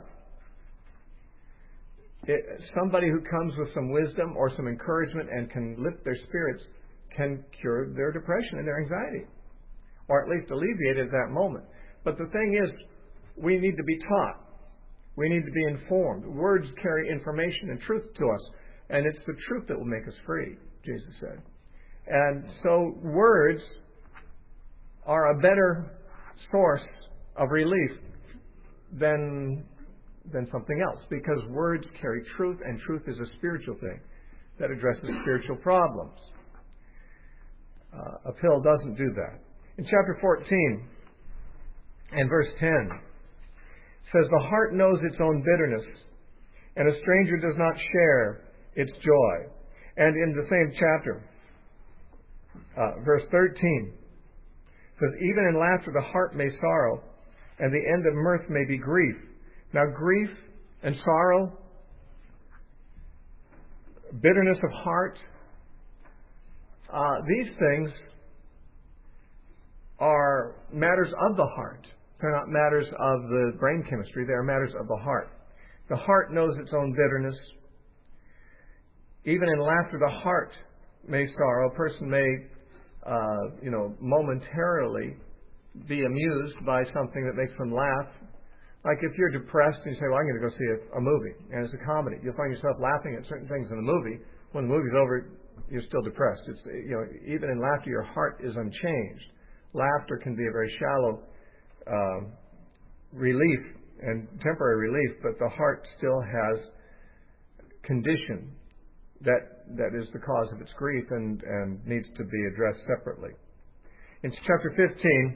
It, somebody who comes with some wisdom or some encouragement and can lift their spirits can cure their depression and their anxiety, or at least alleviate it at that moment. But the thing is, we need to be taught. We need to be informed. Words carry information and truth to us, and it's the truth that will make us free, Jesus said. And so words are a better source of relief than, than something else, because words carry truth, and truth is a spiritual thing that addresses spiritual problems. Uh, a pill doesn't do that. In chapter fourteen and verse ten, it says, the heart knows its own bitterness, and a stranger does not share its joy. And in the same chapter, uh, verse thirteen, it says, even in laughter the heart may sorrow, and the end of mirth may be grief. Now, grief and sorrow, bitterness of heart, uh, these things are matters of the heart. They're not matters of the brain chemistry. They are matters of the heart. The heart knows its own bitterness. Even in laughter, the heart may sorrow. A person may, uh, you know, momentarily be amused by something that makes them laugh. Like if you're depressed and you say, well, I'm going to go see a, a movie, and it's a comedy. You'll find yourself laughing at certain things in the movie. When the movie's over, you're still depressed. It's, you know, even in laughter, your heart is unchanged. Laughter can be a very shallow uh, relief and temporary relief, but the heart still has condition that that is the cause of its grief and, and needs to be addressed separately. In chapter fifteen,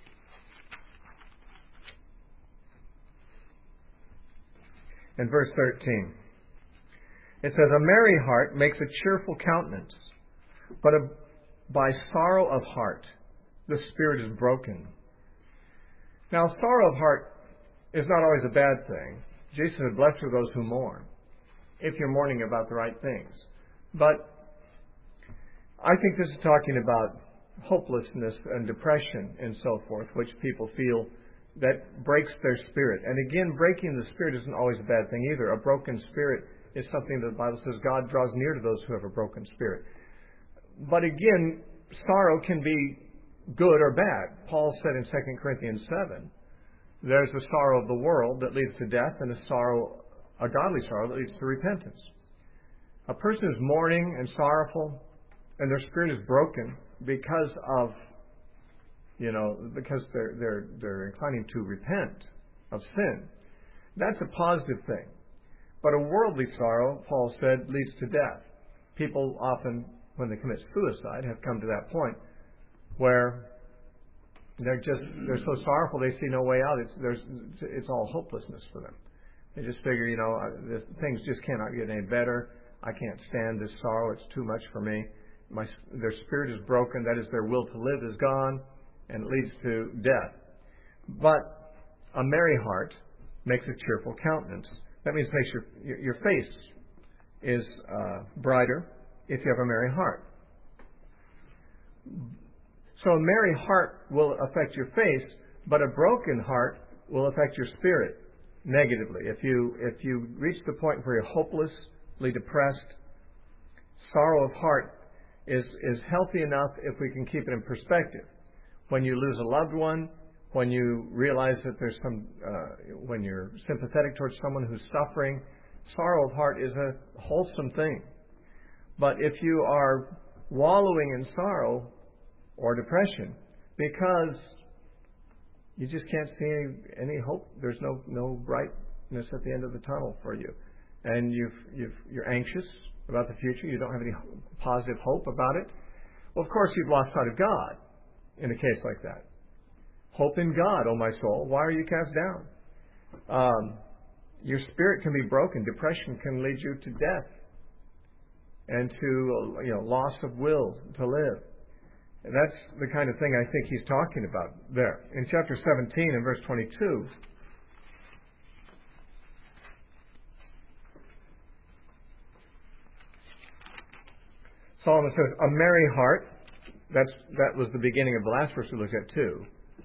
and verse thirteen, it says, a merry heart makes a cheerful countenance, but a, by sorrow of heart the spirit is broken. Now, sorrow of heart is not always a bad thing. Jesus said, blessed are those who mourn, if you're mourning about the right things. But I think this is talking about hopelessness and depression and so forth, which people feel that breaks their spirit. And again, breaking the spirit isn't always a bad thing either. A broken spirit is something that the Bible says God draws near to those who have a broken spirit. But again, sorrow can be good or bad. Paul said in Second Corinthians seven, there's the sorrow of the world that leads to death, and a sorrow, a godly sorrow that leads to repentance. A person who's mourning and sorrowful, and their spirit is broken because of, you know, because they're they're they're inclining to repent of sin. That's a positive thing. But a worldly sorrow, Paul said, leads to death. People often, when they commit suicide, have come to that point where they're just they're so sorrowful they see no way out. It's there's it's all hopelessness for them. They just figure, you know, this, things just cannot get any better. I can't stand this sorrow. It's too much for me. My their spirit is broken. That is, their will to live is gone, and it leads to death. But a merry heart makes a cheerful countenance. That means it makes your your, your face is uh, brighter if you have a merry heart. So a merry heart will affect your face, but a broken heart will affect your spirit negatively. If you if you reach the point where you're hopelessly depressed, sorrow of heart is is healthy enough if we can keep it in perspective. When you lose a loved one, when you realize that there's some, uh, when you're sympathetic towards someone who's suffering, sorrow of heart is a wholesome thing. But if you are wallowing in sorrow or depression because you just can't see any, any hope, there's no no brightness at the end of the tunnel for you, and you've, you've, you're anxious about the future, you don't have any positive hope about it, well, of course, you've lost sight of God in a case like that. Hope in God, O my soul, why are you cast down? Um, your spirit can be broken. Depression can lead you to death and to you know loss of will to live. And that's the kind of thing I think he's talking about there. In chapter seventeen and verse twenty-two, Solomon says, a merry heart, that's, that was the beginning of the last verse we looked at too.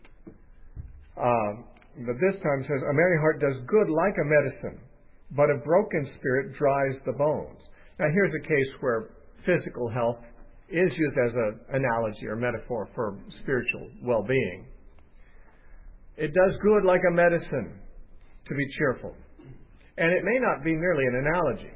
Um, but this time it says, a merry heart does good like a medicine, but a broken spirit dries the bones. Now here's a case where physical health is used as an analogy or metaphor for spiritual well-being. It does good like a medicine to be cheerful. And it may not be merely an analogy.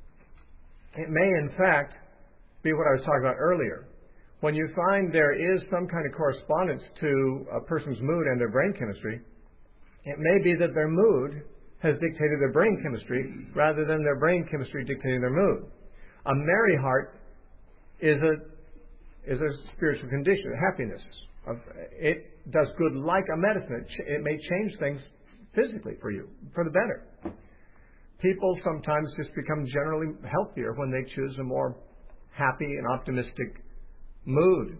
It may, in fact, be what I was talking about earlier. When you find there is some kind of correspondence to a person's mood and their brain chemistry, it may be that their mood has dictated their brain chemistry rather than their brain chemistry dictating their mood. A merry heart is a is a spiritual condition, a happiness. It does good like a medicine. It, ch- it may change things physically for you, for the better. People sometimes just become generally healthier when they choose a more happy and optimistic mood.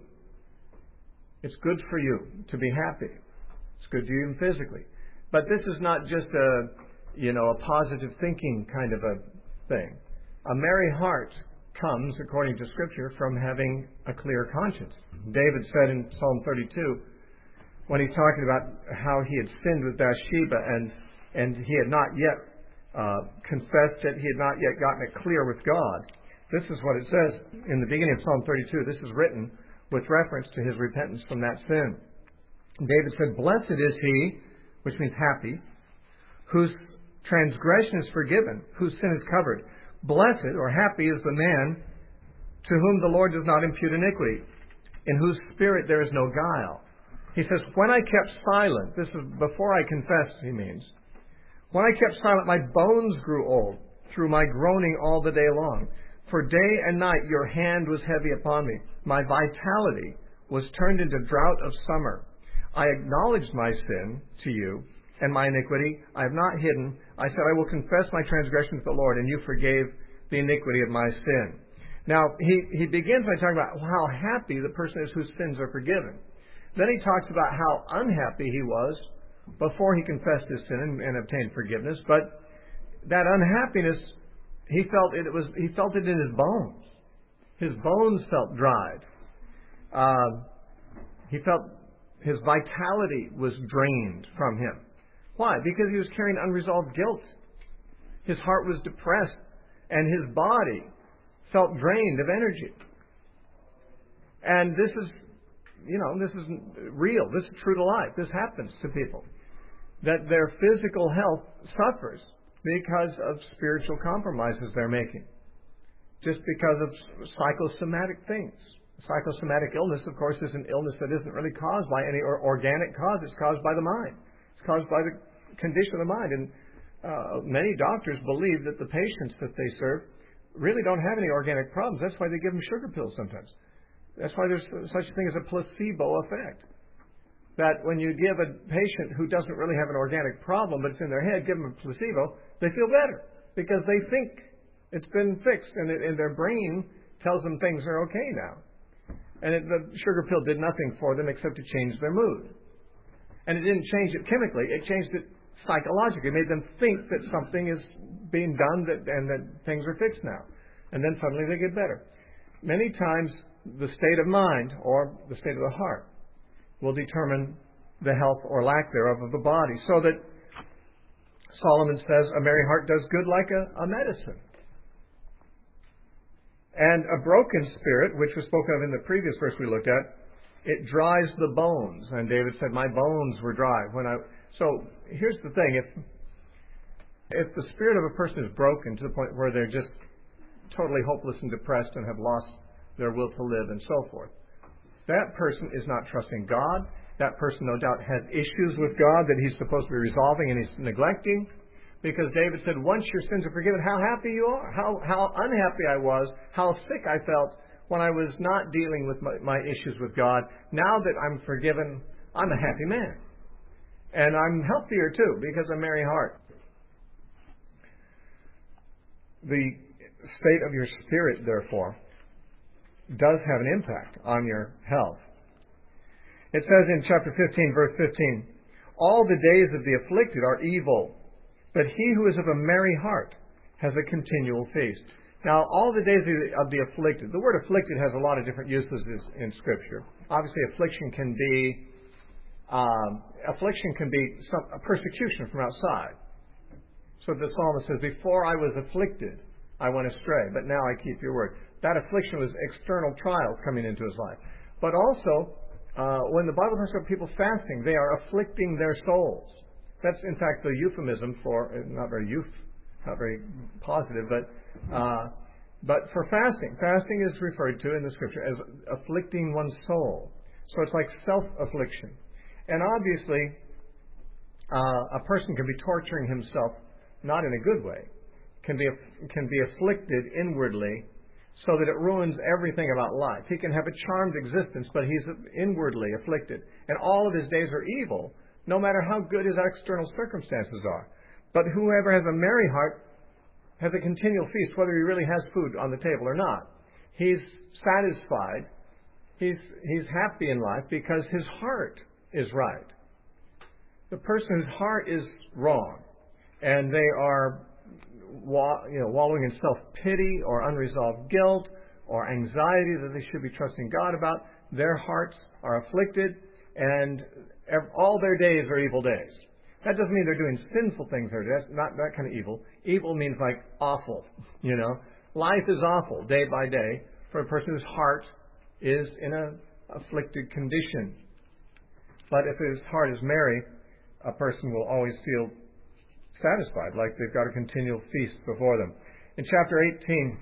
It's good for you to be happy. It's good to you even physically. But this is not just a, you know, a positive thinking kind of a thing. A merry heart comes, according to Scripture, from having a clear conscience. David said in Psalm thirty-two, when he's talking about how he had sinned with Bathsheba and and he had not yet uh, confessed it, he had not yet gotten it clear with God. This is what it says in the beginning of Psalm thirty-two. This is written with reference to his repentance from that sin. David said, blessed is he, which means happy, whose transgression is forgiven, whose sin is covered. Blessed or happy is the man to whom the Lord does not impute iniquity, in whose spirit there is no guile. He says, when I kept silent, this is before I confessed, he means, when I kept silent, my bones grew old through my groaning all the day long. For day and night your hand was heavy upon me. My vitality was turned into drought of summer. I acknowledged my sin to you, and my iniquity I have not hidden. I said, I will confess my transgression to the Lord, and you forgave the iniquity of my sin. Now, he, he begins by talking about how happy the person is whose sins are forgiven. Then he talks about how unhappy he was before he confessed his sin and, and obtained forgiveness. But that unhappiness, he felt it was he felt it in his bones. His bones felt dried. Uh, he felt his vitality was drained from him. Why? Because he was carrying unresolved guilt. His heart was depressed, and his body felt drained of energy. And this is, you know, this is real. This is true to life. This happens to people. That their physical health suffers because of spiritual compromises they're making. Just because of psychosomatic things. Psychosomatic illness, of course, is an illness that isn't really caused by any or organic cause. It's caused by the mind. It's caused by the condition of the mind. And uh, many doctors believe that the patients that they serve really don't have any organic problems. That's why they give them sugar pills sometimes. That's why there's such a thing as a placebo effect. That when you give a patient who doesn't really have an organic problem, but it's in their head, give them a placebo, they feel better because they think it's been fixed, and, it, and their brain tells them things are okay now. And it, the sugar pill did nothing for them except to change their mood. And it didn't change it chemically; it changed it psychologically. It made them think that something is being done that, and that things are fixed now. And then suddenly they get better. Many times, the state of mind or the state of the heart will determine the health or lack thereof of the body. So that Solomon says a merry heart does good like a, a medicine. And a broken spirit, which was spoken of in the previous verse we looked at, it dries the bones. And David said, my bones were dry. When I So here's the thing. If, if the spirit of a person is broken to the point where they're just totally hopeless and depressed and have lost their will to live and so forth, that person is not trusting God. That person, no doubt, has issues with God that he's supposed to be resolving and he's neglecting. Because David said, once your sins are forgiven, how happy you are. How, how unhappy I was, how sick I felt when I was not dealing with my, my issues with God. Now that I'm forgiven, I'm a happy man. And I'm healthier too, because of a merry heart. The state of your spirit, therefore, does have an impact on your health. It says in chapter fifteen, verse fifteen, all the days of the afflicted are evil, but he who is of a merry heart has a continual feast. Now, all the days of the, of the afflicted, the word afflicted has a lot of different uses in Scripture. Obviously, affliction can be um, affliction can be some, a persecution from outside. So the psalmist says, before I was afflicted, I went astray, but now I keep your word. That affliction was external trials coming into his life. But also, uh, when the Bible talks about people fasting, they are afflicting their souls. That's, in fact, the euphemism for, not very youth, not very positive, but uh, but for fasting. Fasting is referred to in the Scripture as afflicting one's soul. So it's like self-affliction. And obviously, uh, a person can be torturing himself, not in a good way, can be can be afflicted inwardly, so that it ruins everything about life. He can have a charmed existence, but he's inwardly afflicted. And all of his days are evil, no matter how good his external circumstances are. But whoever has a merry heart has a continual feast, whether he really has food on the table or not. He's satisfied. He's, he's happy in life because his heart is right. The person whose heart is wrong, and they are You know, wallowing in self-pity or unresolved guilt or anxiety that they should be trusting God about, their hearts are afflicted, and all their days are evil days. That doesn't mean they're doing sinful things. That's not that kind of evil. Evil means like awful, you know. Life is awful day by day for a person whose heart is in an afflicted condition. But if his heart is merry, a person will always feel satisfied, like they've got a continual feast before them. In chapter eighteen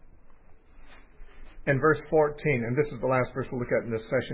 and verse fourteen, and this is the last verse we'll look at in this session,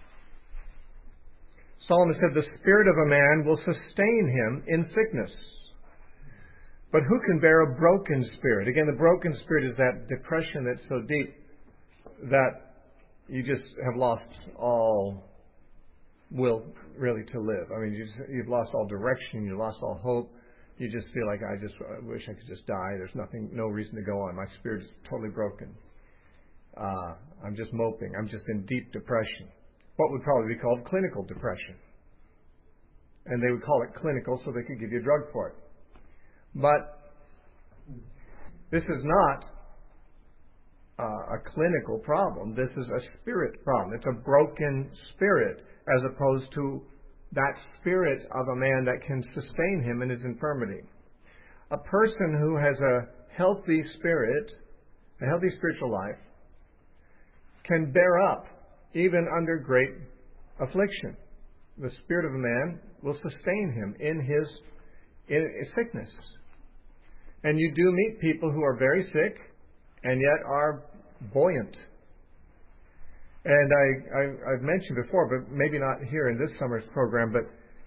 Solomon said, the spirit of a man will sustain him in sickness. But who can bear a broken spirit? Again, the broken spirit is that depression that's so deep that you just have lost all will really to live. I mean, you just, you've lost all direction, you've lost all hope. You just feel like, I just I wish I could just die. There's nothing, no reason to go on. My spirit is totally broken. Uh, I'm just moping. I'm just in deep depression. What would probably be called clinical depression. And they would call it clinical so they could give you a drug for it. But this is not uh, a clinical problem. This is a spirit problem. It's a broken spirit as opposed to that spirit of a man that can sustain him in his infirmity. A person who has a healthy spirit, a healthy spiritual life, can bear up even under great affliction. The spirit of a man will sustain him in his in his sickness. And you do meet people who are very sick and yet are buoyant. And I, I, I've mentioned before, but maybe not here in this summer's program, but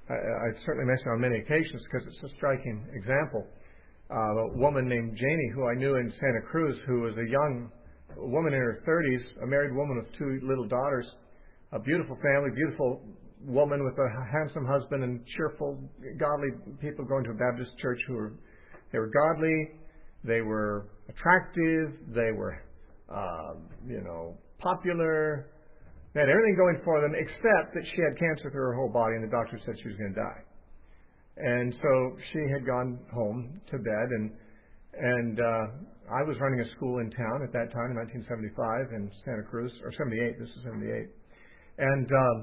I, I certainly mention on many occasions because it's a striking example. Uh, a woman named Janie, who I knew in Santa Cruz, who was a young woman in her thirties, a married woman with two little daughters, a beautiful family, beautiful woman with a handsome husband and cheerful, godly people going to a Baptist church who were, they were godly, they were attractive, they were, uh, you know, popular. They had everything going for them except that she had cancer through her whole body and the doctor said she was going to die. And so she had gone home to bed, and and uh, I was running a school in town at that time in nineteen seventy-five in Santa Cruz, or seventy-eight, this is seventy-eight. And um,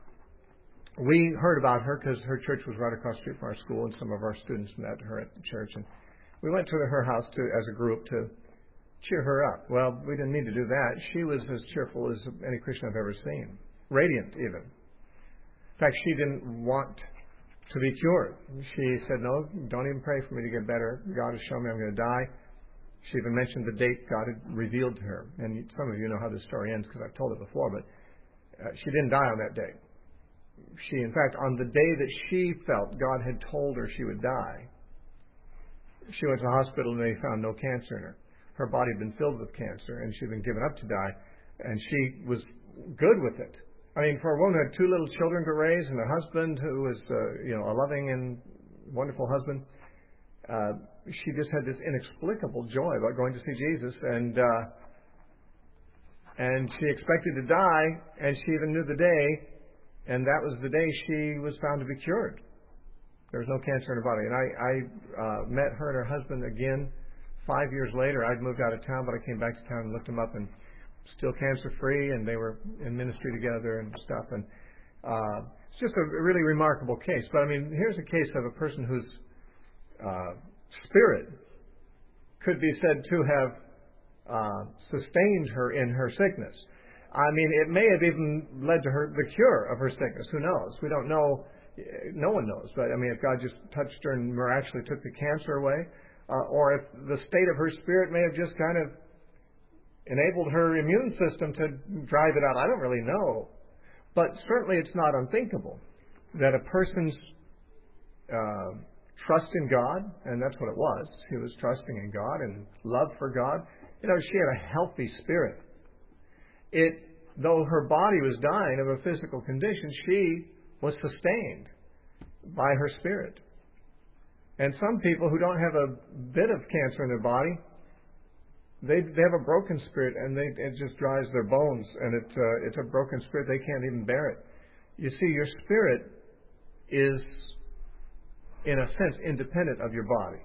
we heard about her because her church was right across the street from our school, and some of our students met her at the church. And we went to her house to, as a group to cheer her up. Well, we didn't need to do that. She was as cheerful as any Christian I've ever seen, radiant even. In fact, she didn't want to be cured. She said, no, don't even pray for me to get better. God has shown me I'm going to die. She even mentioned the date God had revealed to her. And some of you know how this story ends because I've told it before, but uh, she didn't die on that day. She, in fact, on the day that she felt God had told her she would die, she went to the hospital and they found no cancer in her. Her body had been filled with cancer and she had been given up to die, and she was good with it. I mean, for a woman who had two little children to raise and a husband who was, uh, you know, a loving and wonderful husband, uh, she just had this inexplicable joy about going to see Jesus, and uh, and she expected to die, and she even knew the day, and that was the day she was found to be cured. There was no cancer in her body, and I, I uh, met her and her husband again five years later. I'd moved out of town, but I came back to town and looked them up, and still cancer-free, and they were in ministry together and stuff. And uh, it's just a really remarkable case. But, I mean, here's a case of a person whose uh, spirit could be said to have uh, sustained her in her sickness. I mean, it may have even led to her the cure of her sickness. Who knows? We don't know. No one knows. But, I mean, if God just touched her and miraculously took the cancer away, uh, or if the state of her spirit may have just kind of enabled her immune system to drive it out. I don't really know. But certainly it's not unthinkable that a person's uh, trust in God, and that's what it was, she was trusting in God and love for God. You know, she had a healthy spirit. It, though her body was dying of a physical condition, she was sustained by her spirit. And some people who don't have a bit of cancer in their body, They they have a broken spirit, and they, it just dries their bones, and it uh, it's a broken spirit. They can't even bear it. You see, your spirit is, in a sense, independent of your body.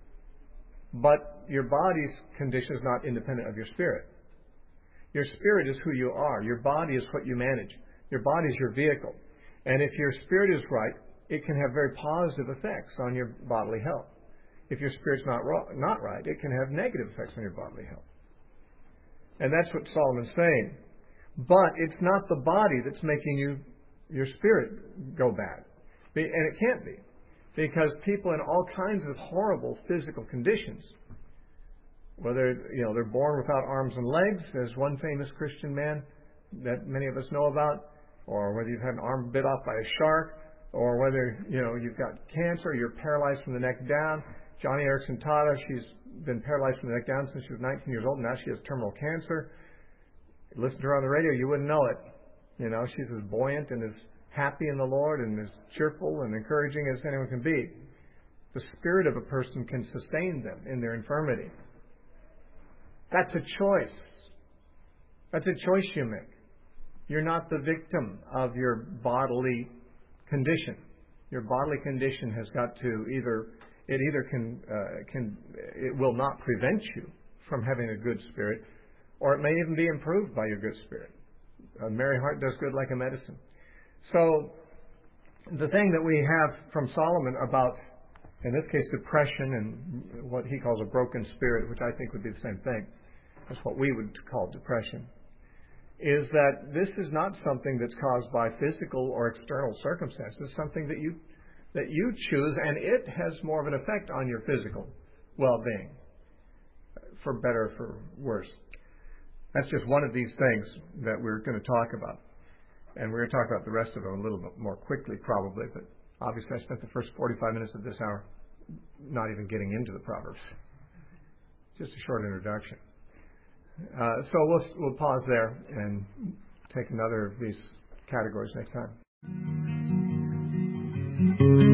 But your body's condition is not independent of your spirit. Your spirit is who you are. Your body is what you manage. Your body is your vehicle. And if your spirit is right, it can have very positive effects on your bodily health. If your spirit's not not right, it can have negative effects on your bodily health. And that's what Solomon's saying. But it's not the body that's making you your spirit go bad. And it can't be. Because people in all kinds of horrible physical conditions, whether you know they're born without arms and legs, as one famous Christian man that many of us know about, or whether you've had an arm bit off by a shark, or whether you know you've got cancer, you're paralyzed from the neck down. Johnny Erickson Tada, she's been paralyzed from the neck down since she was nineteen years old, and now she has terminal cancer. You listen to her on the radio, you wouldn't know it. You know, she's as buoyant and as happy in the Lord and as cheerful and encouraging as anyone can be. The spirit of a person can sustain them in their infirmity. That's a choice. That's a choice you make. You're not the victim of your bodily condition. Your bodily condition has got to either It either can, uh, can, it will not prevent you from having a good spirit, or it may even be improved by your good spirit. A merry heart does good like a medicine. So, the thing that we have from Solomon about, in this case, depression and what he calls a broken spirit, which I think would be the same thing as what we would call depression, is that this is not something that's caused by physical or external circumstances. It's something that you that you choose, and it has more of an effect on your physical well-being, for better or for worse. That's just one of these things that we're going to talk about. And we're going to talk about the rest of them a little bit more quickly, probably, but Obviously, I spent the first forty-five minutes of this hour not even getting into the Proverbs. Just a short introduction. Uh, so we'll we'll pause there and take another of these categories next time.